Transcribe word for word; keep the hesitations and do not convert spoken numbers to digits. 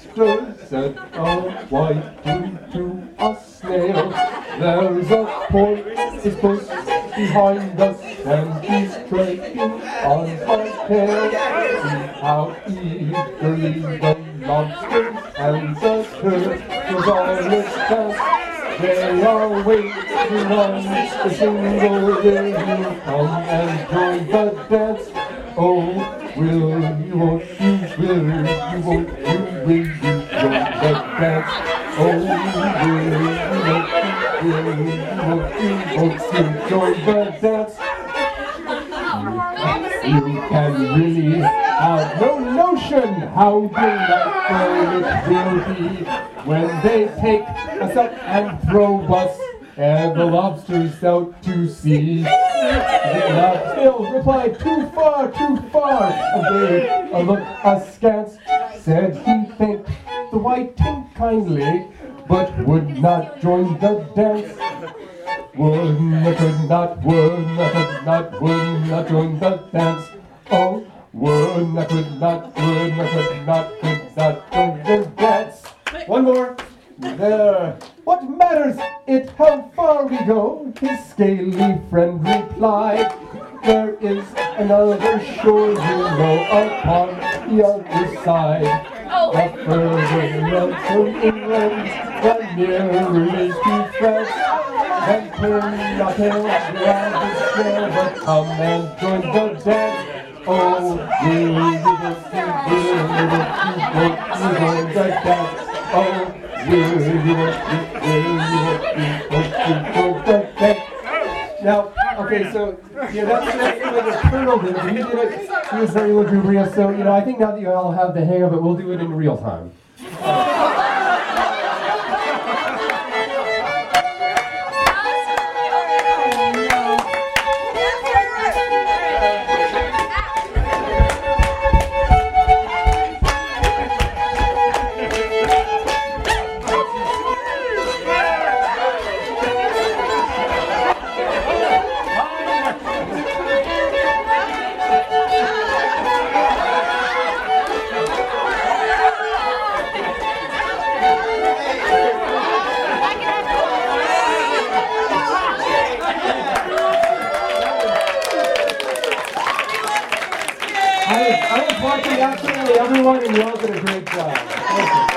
lobster said, oh, why do to a snail? There's a porpoise puss behind us, and he's treading on my tail. See how eagerly the lobster and the turtles all look back. They are waiting on the single day you come and join the dance. Oh, will you, won't you, will you, won't you, will you join the dance? Oh, will you, won't you, will you, won't you join the dance? You, you can really have no notion how delightful it will be when they take us up and throw us and the lobsters out to sea. The lobster replied, too far, too far, and they a look askance. Said he thanked the whiting kindly, but would not join the dance. Would not, could not, would not, could not, would not join the dance. Oh, would not, could not, would not, could not, could not join the dance. One more. There. What matters it how far we go? His scaly friend replied. There is another shore, you know, upon the other side. Oh. The further north from England, the nearer is to France. And turn not hill around the square, but come and join the dance. Oh, will you, will you, will you, will you join the dance? Oh, will you, will you, will you, will you join the dance? Now, okay, so, yeah, that's, that's the way the Colonel did it. He did it, he was very lugubrious, so, you know, I think now that you all have the hang of it, we'll do it in real time. I was, I was watching absolutely everyone, and you all did a great job. Thank you.